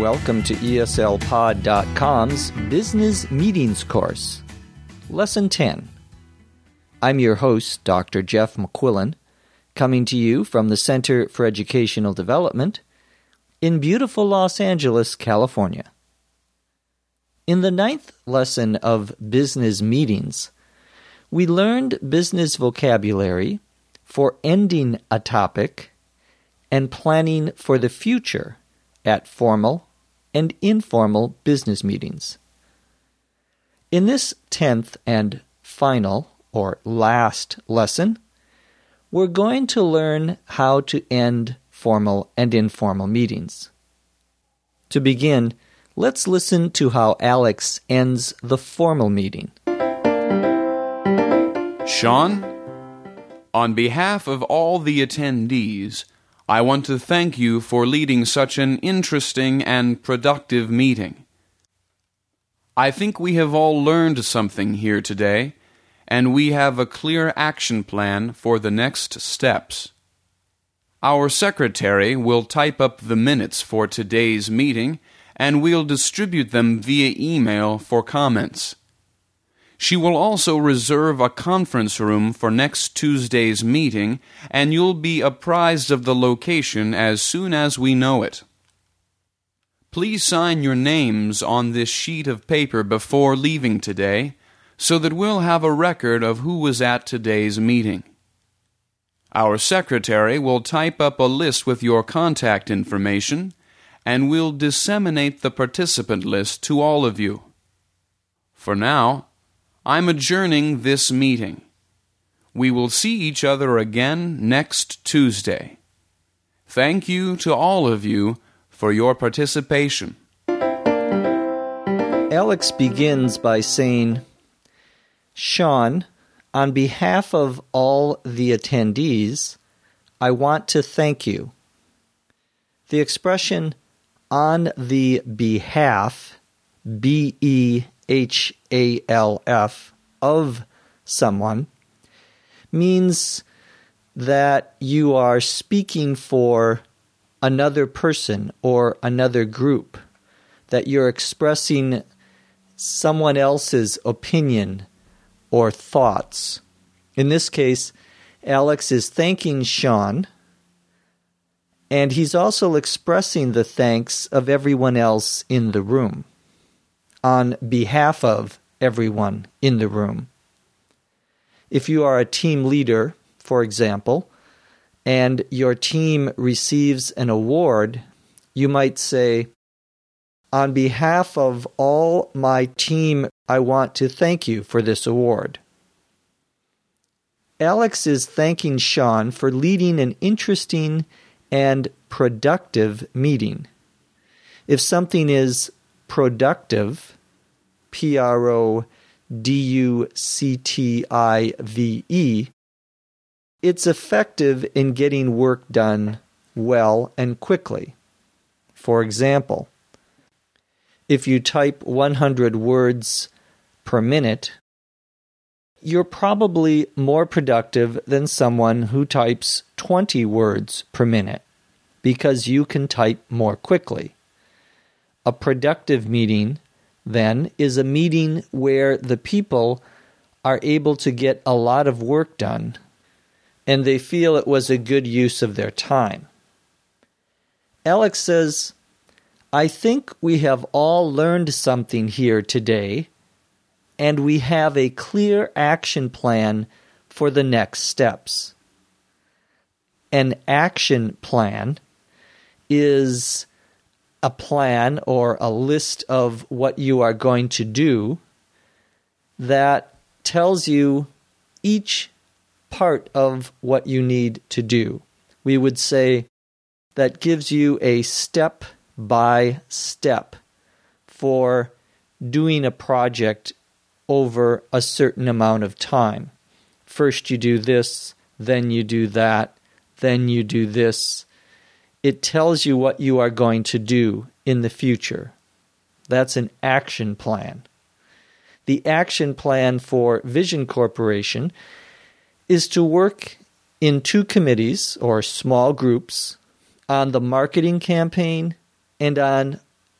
welcome to ESLPod.com's Business Meetings course, Lesson 10. I'm your host, Dr. Jeff McQuillan, coming to you from the Center for Educational Development in beautiful Los Angeles, California. In the 9th lesson of Business Meetings, we learned business vocabulary for ending a topic and planning for the future at formal and informal business meetings. In this 10th and final, or last lesson, we're going to learn how to end formal and informal meetings. To begin, let's listen to how Alex ends the formal meeting. Sean, on behalf of all the attendees, I want to thank you for leading such an interesting and productive meeting. I think we have all learned something here today, and we have a clear action plan for the next steps. Our secretary will type up the minutes for today's meeting, and we'll distribute them via email for comments. She will also reserve a conference room for next Tuesday's meeting, and you'll be apprised of the location as soon as we know it. Please sign your names on this sheet of paper before leaving today, so that we'll have a record of who was at today's meeting. Our secretary will type up a list with your contact information, and we'll disseminate the participant list to all of you. For now, I'm adjourning this meeting. We will see each other again next Tuesday. Thank you to all of you for your participation. Alex begins by saying, Sean, on behalf of all the attendees, I want to thank you. The expression on the behalf, B-E-H-A-L-F, of someone means that you are speaking for another person or another group, that you're expressing someone else's opinion or thoughts. In this case, Alex is thanking Sean, and he's also expressing the thanks of everyone else in the room, on behalf of everyone in the room. If you are a team leader, for example, and your team receives an award, you might say, on behalf of all my team, I want to thank you for this award. Alex is thanking Sean for leading an interesting and productive meeting. If something is productive, P-R-O-D-U-C-T-I-V-E, it's effective in getting work done well and quickly. For example, if you type 100 words per minute, you're probably more productive than someone who types 20 words per minute because you can type more quickly. A productive meeting, then, is a meeting where the people are able to get a lot of work done and they feel it was a good use of their time. Alex says, I think we have all learned something here today, and we have a clear action plan for the next steps. An action plan is a plan or a list of what you are going to do that tells you each part of what you need to do. We would say that gives you a step-by-step for doing a project over a certain amount of time. First you do this, then you do that, then you do this. It tells you what you are going to do in the future. That's an action plan. The action plan for Vision Corporation is to work in 2 committees or small groups on the marketing campaign and on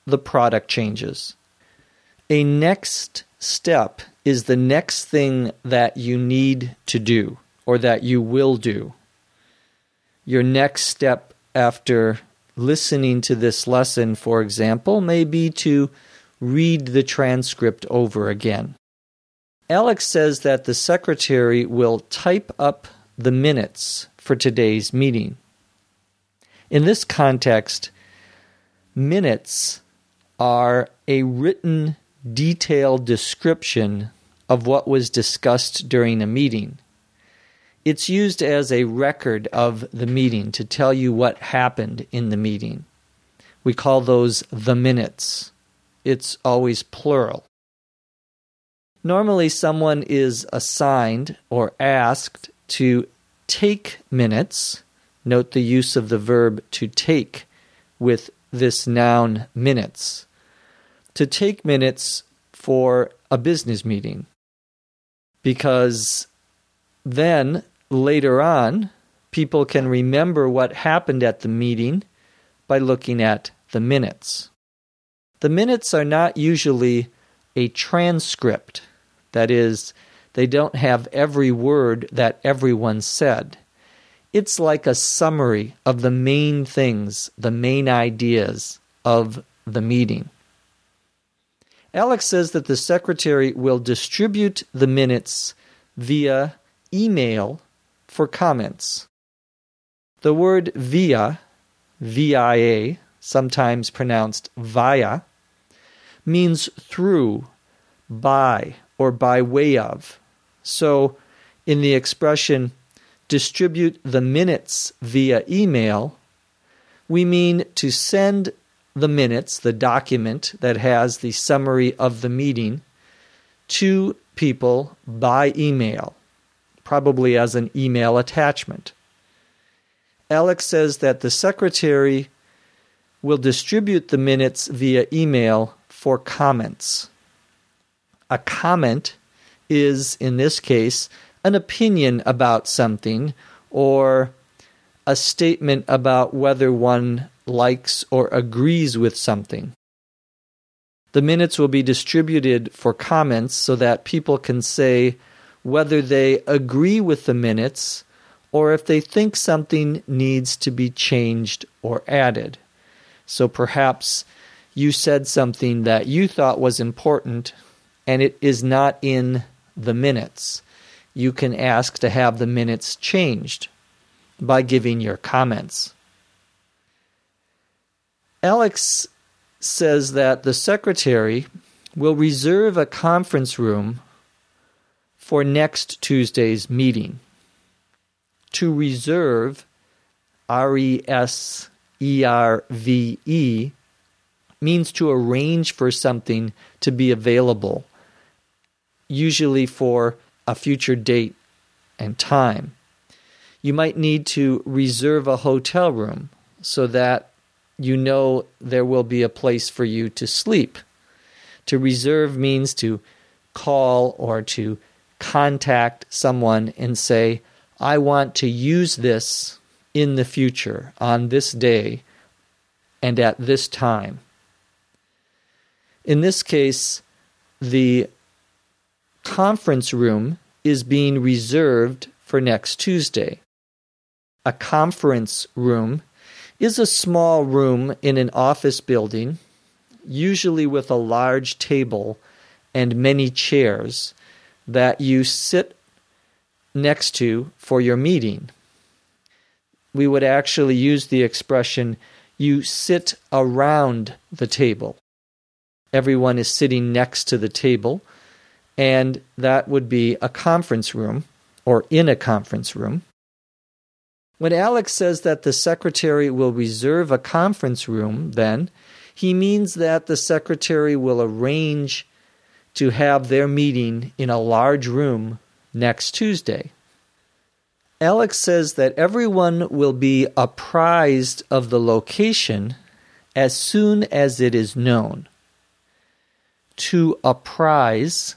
the product changes. A next step is the next thing that you need to do or that you will do. Your next step after listening to this lesson, for example, may be to read the transcript over again. Alex says that the secretary will type up the minutes for today's meeting. In this context, minutes are a written, detailed description of what was discussed during a meeting. It's used as a record of the meeting to tell you what happened in the meeting. We call those the minutes. It's always plural. Normally, someone is assigned or asked to take minutes. Note the use of the verb to take with this noun minutes. To take minutes for a business meeting. Because then, later on, people can remember what happened at the meeting by looking at the minutes. The minutes are not usually a transcript. That is, they don't have every word that everyone said. It's like a summary of the main things, the main ideas of the meeting. Alex says that the secretary will distribute the minutes via email for comments. The word via, V-I-A, sometimes pronounced via, means through, by, or by way of. So, in the expression, distribute the minutes via email, we mean to send the minutes, the document that has the summary of the meeting, to people by email, probably as an email attachment. Alex says that the secretary will distribute the minutes via email for comments. A comment is, in this case, an opinion about something or a statement about whether one likes or agrees with something. The minutes will be distributed for comments so that people can say whether they agree with the minutes or if they think something needs to be changed or added. So perhaps you said something that you thought was important and it is not in the minutes. You can ask to have the minutes changed by giving your comments. Alex says that the secretary will reserve a conference room for next Tuesday's meeting. To reserve, R-E-S-E-R-V-E, means to arrange for something to be available, usually for a future date and time. You might need to reserve a hotel room so that you know there will be a place for you to sleep. To reserve means to call or to contact someone and say, I want to use this in the future, on this day, and at this time. In this case, the conference room is being reserved for next Tuesday. A conference room is a small room in an office building, usually with a large table and many chairs that you sit next to for your meeting. We would actually use the expression, you sit around the table. Everyone is sitting next to the table, and that would be a conference room or in a conference room. When Alex says that the secretary will reserve a conference room, then, he means that the secretary will arrange to have their meeting in a large room next Tuesday. Alex says that everyone will be apprised of the location as soon as it is known. To apprise,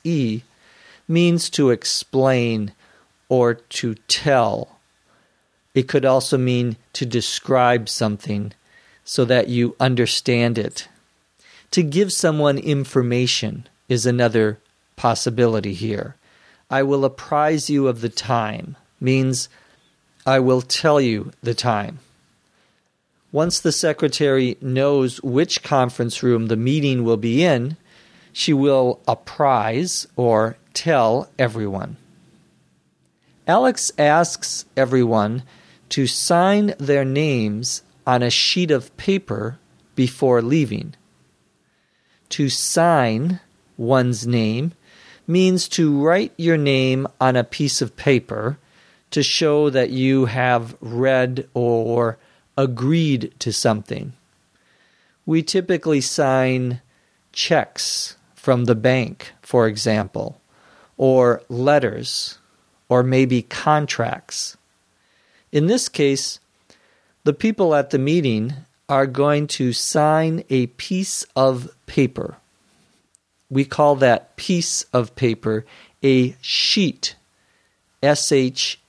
A-P-P-R-I-S-E, means to explain or to tell. It could also mean to describe something so that you understand it. To give someone information is another possibility here. I will apprise you of the time means I will tell you the time. Once the secretary knows which conference room the meeting will be in, she will apprise or tell everyone. Alex asks everyone to sign their names on a sheet of paper before leaving. To sign one's name means to write your name on a piece of paper to show that you have read or agreed to something. We typically sign checks from the bank, for example, or letters, or maybe contracts. In this case, the people at the meeting are going to sign a piece of paper. We call that piece of paper a sheet, S-H-E-E-T.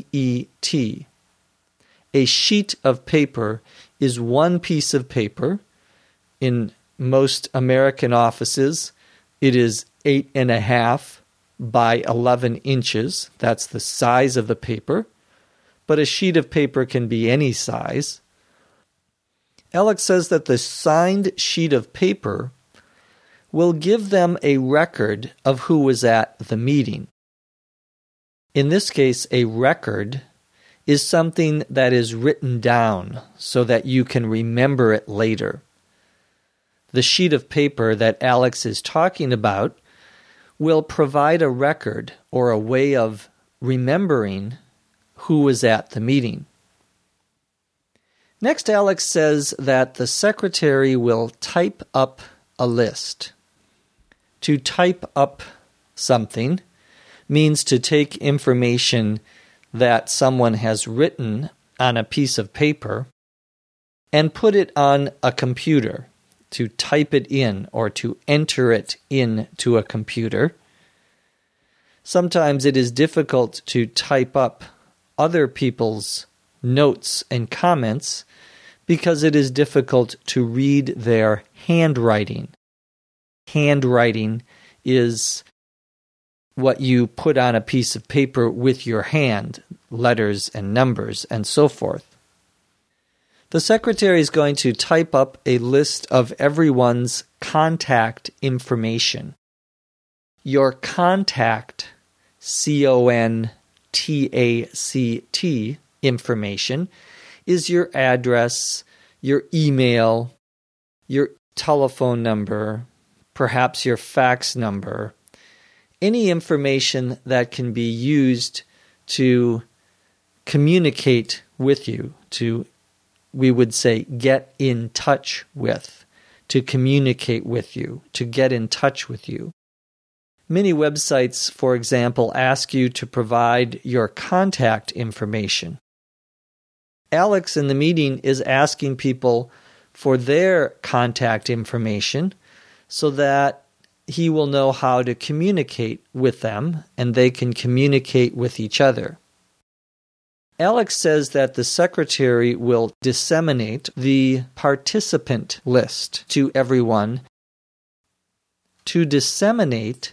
A sheet of paper is one piece of paper. In most American offices, it is 8.5 by 11 inches. That's the size of the paper. But a sheet of paper can be any size. Alex says that the signed sheet of paper will give them a record of who was at the meeting. In this case, a record is something that is written down so that you can remember it later. The sheet of paper that Alex is talking about will provide a record or a way of remembering who was at the meeting. Next, Alex says that the secretary will type up a list. To type up something means to take information that someone has written on a piece of paper and put it on a computer, to type it in or to enter it into a computer. Sometimes it is difficult to type up other people's notes and comments because it is difficult to read their handwriting. Handwriting is what you put on a piece of paper with your hand, letters and numbers and so forth. The secretary is going to type up a list of everyone's contact information. Your contact, C-O-N-T-A-C-T information, is your address, your email, your telephone number, perhaps your fax number, any information that can be used to communicate with you, to, we would say, get in touch with, to communicate with you, to get in touch with you. Many websites, for example, ask you to provide your contact information. Alex in the meeting is asking people for their contact information so that he will know how to communicate with them and they can communicate with each other. Alex says that the secretary will disseminate the participant list to everyone. To disseminate,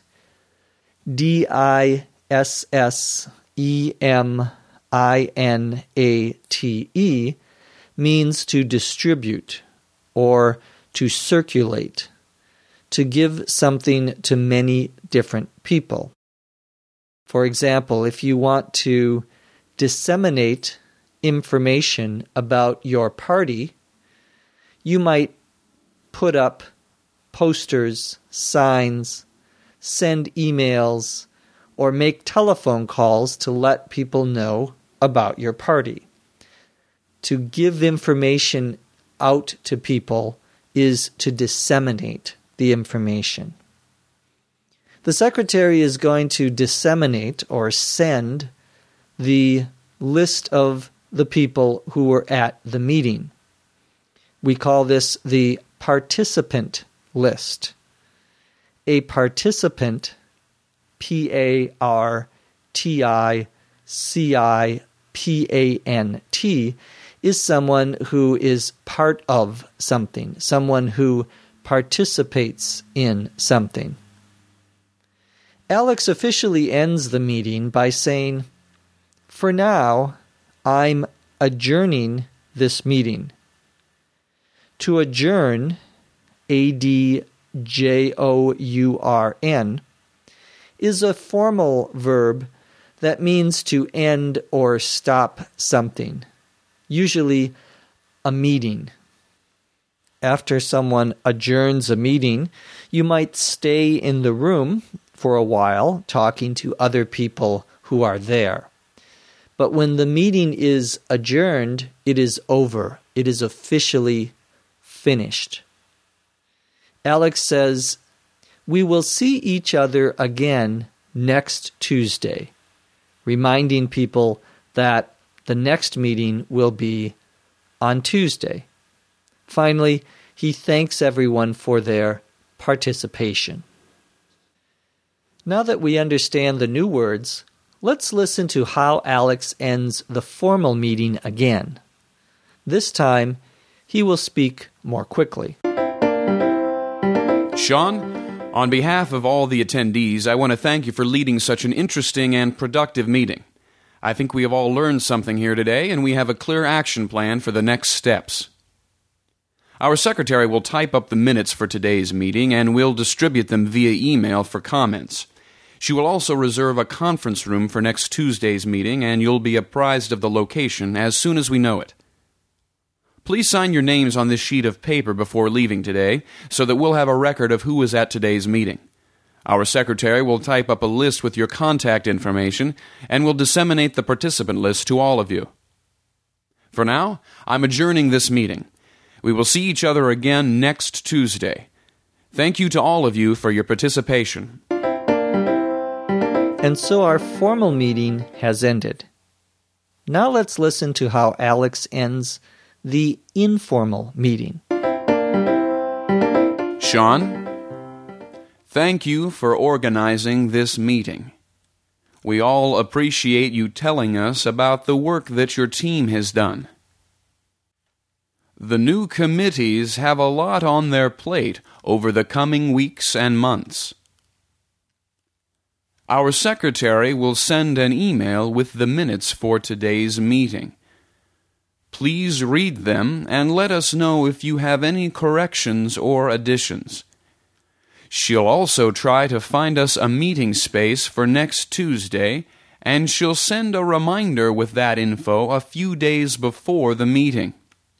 D-I-S-S-E-M-I-N-A-T-E, means to distribute or to circulate, to give something to many different people. For example, if you want to disseminate information about your party, you might put up posters, signs, send emails, or make telephone calls to let people know about your party. To give information out to people is to disseminate the information. The secretary is going to disseminate or send the list of the people who were at the meeting. We call this the participant list. A participant, P-A-R-T-I-C-I-P-A-N-T, P-A-N-T, is someone who is part of something, someone who participates in something. Alex officially ends the meeting by saying, "For now, I'm adjourning this meeting." To adjourn, A-D-J-O-U-R-N, is a formal verb that means to end or stop something, usually a meeting. After someone adjourns a meeting, you might stay in the room for a while talking to other people who are there. But when the meeting is adjourned, it is over. It is officially finished. Alex says, "We will see each other again next Tuesday," reminding people that the next meeting will be on Tuesday. Finally, he thanks everyone for their participation. Now that we understand the new words, let's listen to how Alex ends the formal meeting again. This time, he will speak more quickly. Sean, on behalf of all the attendees, I want to thank you for leading such an interesting and productive meeting. I think we have all learned something here today, and we have a clear action plan for the next steps. Our secretary will type up the minutes for today's meeting, and we'll distribute them via email for comments. She will also reserve a conference room for next Tuesday's meeting, and you'll be apprised of the location as soon as we know it. Please sign your names on this sheet of paper before leaving today, so that we'll have a record of who was at today's meeting. Our secretary will type up a list with your contact information, and will disseminate the participant list to all of you. For now, I'm adjourning this meeting. We will see each other again next Tuesday. Thank you to all of you for your participation. And so our formal meeting has ended. Now let's listen to how Alex ends the informal meeting. Sean, thank you for organizing this meeting. We all appreciate you telling us about the work that your team has done. The new committees have a lot on their plate over the coming weeks and months. Our secretary will send an email with the minutes for today's meeting. Please read them and let us know if you have any corrections or additions. She'll also try to find us a meeting space for next Tuesday, and she'll send a reminder with that info a few days before the meeting.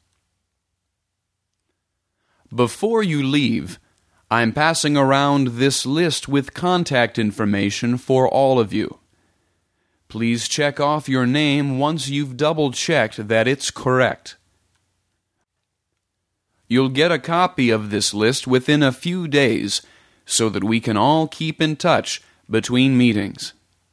Before you leave, I'm passing around this list with contact information for all of you. Please check off your name once you've double-checked that it's correct. You'll get a copy of this list within a few days so that we can all keep in touch between meetings.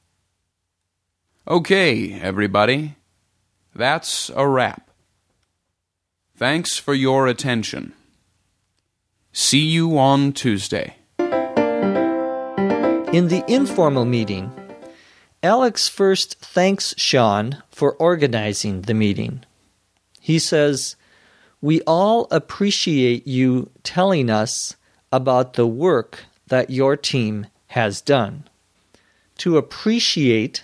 Okay, everybody. That's a wrap. Thanks for your attention. See you on Tuesday. In the informal meeting, Alex first thanks Sean for organizing the meeting. He says, "We all appreciate you telling us about the work that your team has done." To appreciate,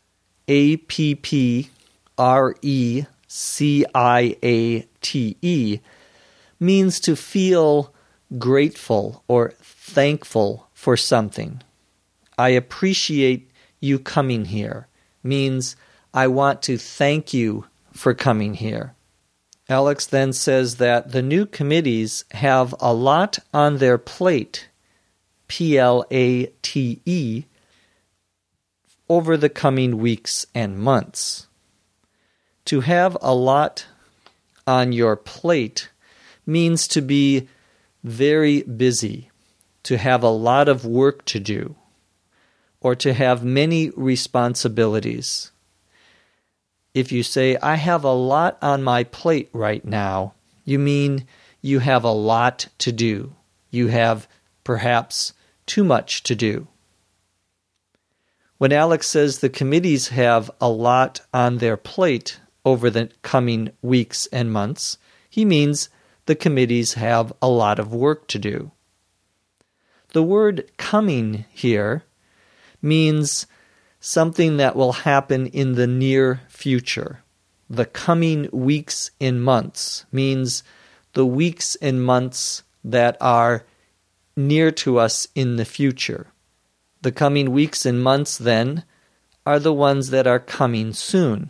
A-P-P-R-E-C-I-A-T-E, means to feel grateful or thankful for something. I appreciate you coming here means I want to thank you for coming here. Alex then says that the new committees have a lot on their plate, P-L-A-T-E, over the coming weeks and months. To have a lot on your plate means to be very busy, to have a lot of work to do, or to have many responsibilities. If you say, "I have a lot on my plate right now," you mean you have a lot to do. You have perhaps too much to do. When Alex says the committees have a lot on their plate over the coming weeks and months, he means the committees have a lot of work to do. The word coming here means something that will happen in the near future. The coming weeks and months means the weeks and months that are near to us in the future. The coming weeks and months, then, are the ones that are coming soon.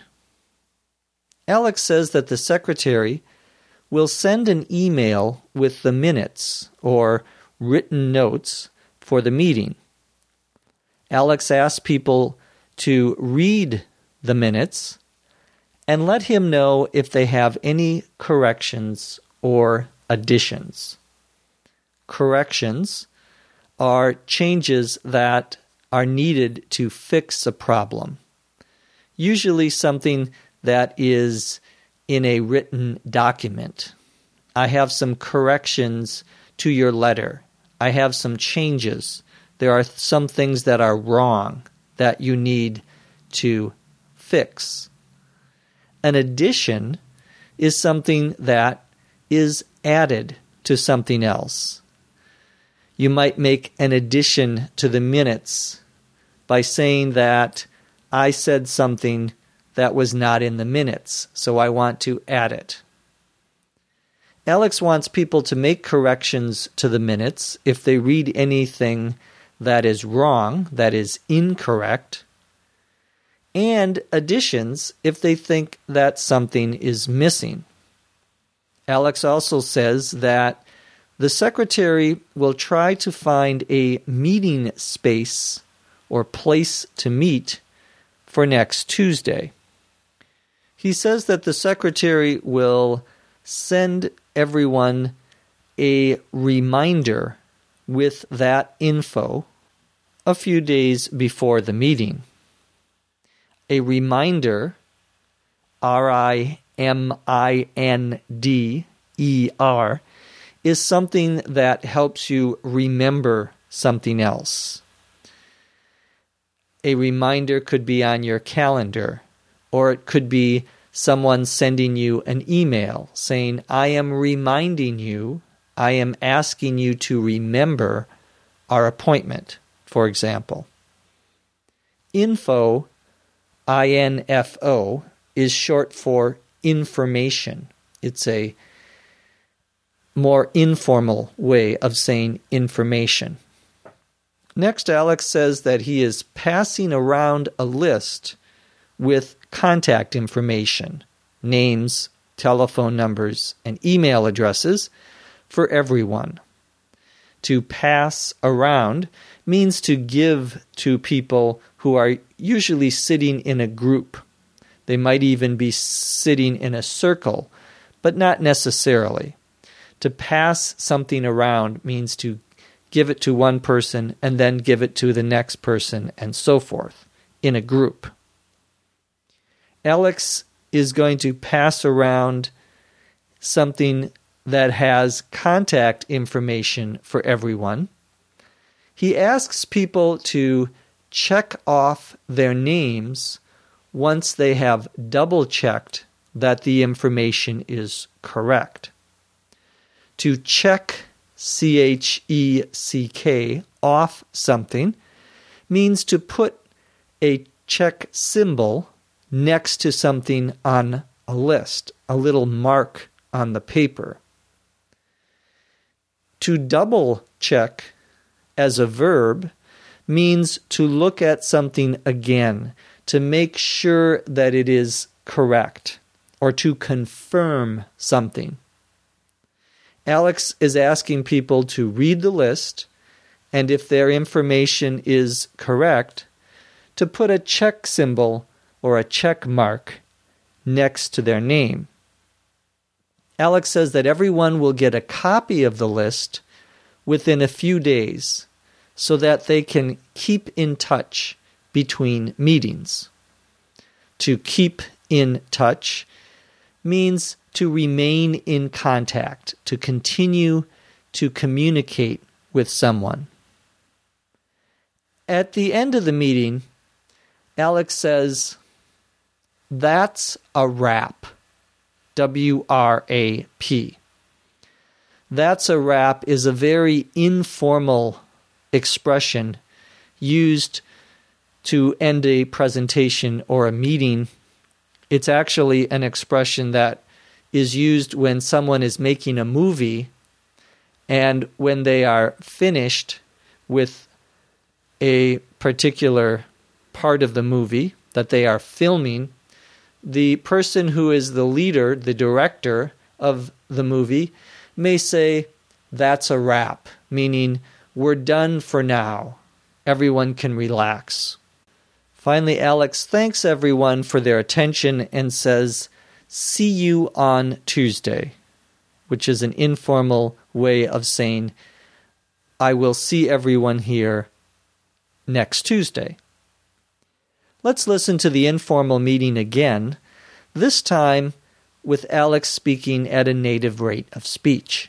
Alex says that the secretary will send an email with the minutes or written notes for the meeting. Alex asks people to read the minutes and let him know if they have any corrections or additions. Corrections are changes that are needed to fix a problem. Usually something that is in a written document. I have some corrections to your letter. I have some changes. There are some things that are wrong that you need to fix. An addition is something that is added to something else. You might make an addition to the minutes by saying that I said something that was not in the minutes, so I want to add it. Alex wants people to make corrections to the minutes if they read anything that is wrong, that is incorrect, and additions if they think that something is missing. Alex also says that the secretary will try to find a meeting space or place to meet for next Tuesday. He says that the secretary will send everyone a reminder with that info a few days before the meeting. A reminder, R-I-M-I-N-D-E-R, is something that helps you remember something else. A reminder could be on your calendar, or it could be someone sending you an email saying, I am reminding you, I am asking you to remember our appointment, for example. Info, I-N-F-O, is short for information. It's a more informal way of saying information. Next, Alex says that he is passing around a list with contact information, names, telephone numbers, and email addresses for everyone. To pass around means to give to people who are usually sitting in a group. They might even be sitting in a circle, but not necessarily. To pass something around means to give it to one person and then give it to the next person and so forth in a group. Alex is going to pass around something that has contact information for everyone. He asks people to check off their names once they have double-checked that the information is correct. To check, C-H-E-C-K, off something means to put a check symbol next to something on a list, a little mark on the paper. To double check as a verb means to look at something again, to make sure that it is correct, or to confirm something. Alex is asking people to read the list, and if their information is correct, to put a check symbol or a check mark next to their name. Alex says that everyone will get a copy of the list within a few days so that they can keep in touch between meetings. To keep in touch means to remain in contact, to continue to communicate with someone. At the end of the meeting, Alex says, "That's a wrap." W-R-A-P. That's a wrap is a very informal expression used to end a presentation or a meeting. It's actually an expression that is used when someone is making a movie, and when they are finished with a particular part of the movie that they are filming, the person who is the leader, the director of the movie, may say, "That's a wrap," meaning we're done for now. Everyone can relax. Finally, Alex thanks everyone for their attention and says, "See you on Tuesday," which is an informal way of saying, "I will see everyone here next Tuesday." Let's listen to the informal meeting again, this time with Alex speaking at a native rate of speech.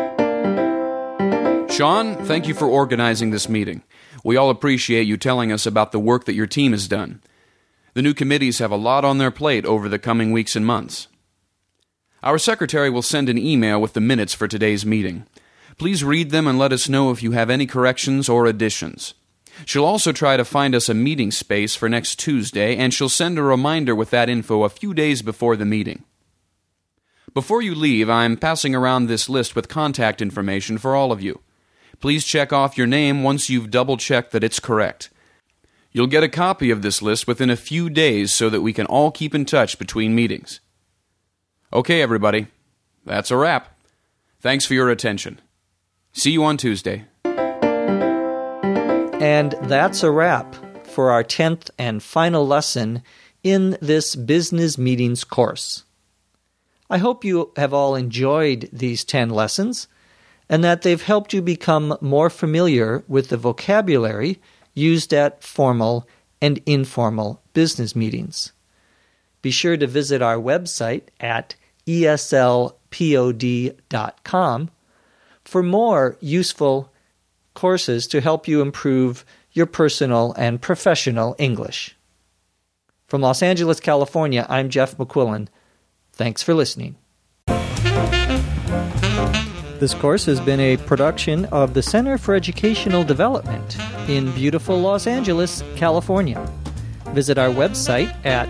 Sean, thank you for organizing this meeting. We all appreciate you telling us about the work that your team has done. The new committees have a lot on their plate over the coming weeks and months. Our secretary will send an email with the minutes for today's meeting. Please read them and let us know if you have any corrections or additions. She'll also try to find us a meeting space for next Tuesday, and she'll send a reminder with that info a few days before the meeting. Before you leave, I'm passing around this list with contact information for all of you. Please check off your name once you've double-checked that it's correct. You'll get a copy of this list within a few days so that we can all keep in touch between meetings. Okay, everybody. That's a wrap. Thanks for your attention. See you on Tuesday. And that's a wrap for our 10th and final lesson in this business meetings course. I hope you have all enjoyed these 10 lessons and that they've helped you become more familiar with the vocabulary used at formal and informal business meetings. Be sure to visit our website at eslpod.com for more useful courses to help you improve your personal and professional English. From Los Angeles, California, I'm Jeff McQuillan. Thanks for listening. This course has been a production of the Center for Educational Development in beautiful Los Angeles, California. Visit our website at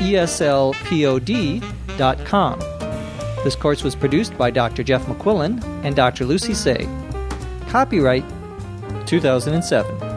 eslpod.com. This course was produced by Dr. Jeff McQuillan and Dr. Lucy Say. Copyright 2007.